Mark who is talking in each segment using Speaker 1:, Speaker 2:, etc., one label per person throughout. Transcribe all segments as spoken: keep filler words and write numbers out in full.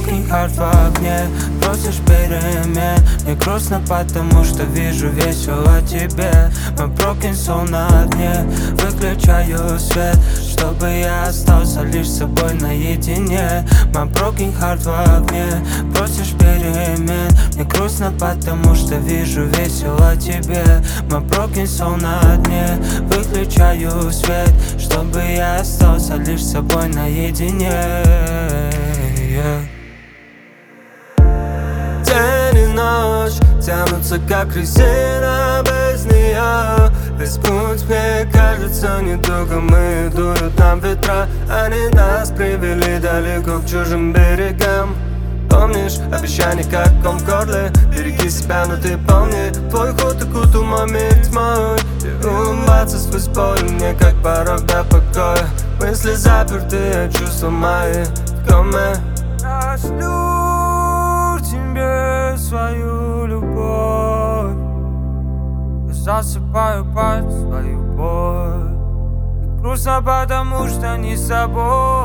Speaker 1: broken heart в огне, просишь перемен. Мне грустно, потому что вижу весело тебе. My broken soul на дне, выключаю свет, чтобы я остался лишь с собой наедине. My broken heart в огне, просишь перемен. Мне грустно, потому что вижу весело тебе. My broken soul на дне, выключаю свет, чтобы я остался лишь с собой наедине. Yeah.
Speaker 2: День и ночь тянутся как резина без нее. Весь путь, мне кажется, недолго мы дуют нам ветра. Они нас привели далеко к чужим берегам. Помнишь обещание, как ком в горле? Береги себя, но ты помни, твой ход окутал мой мир тьмой. И улыбаться сквозь боль мне как порог до покоя. Мысли запертые, чувства мои в коме.
Speaker 1: Я шлю тебе свою любовь, я засыпаю под свою боль. И грустно, потому что не с собой.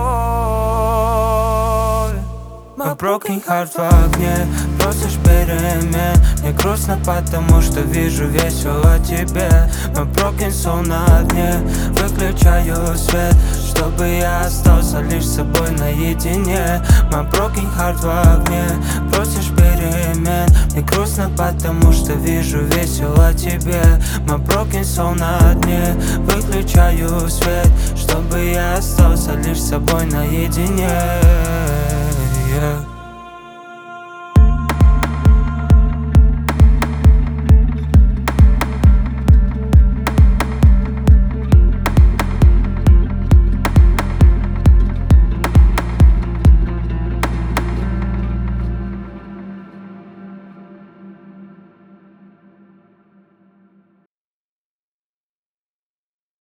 Speaker 1: My broken heart в огне, просишь перемен. Мне грустно, потому что вижу весело тебе. My broken soul на дне, выключаю свет, чтобы я остался лишь с собой наедине. My broken heart в огне, просишь перемен. Мне грустно, потому что вижу весело тебе. My broken soul на дне, выключаю свет, чтобы я остался лишь с собой наедине. Yeah.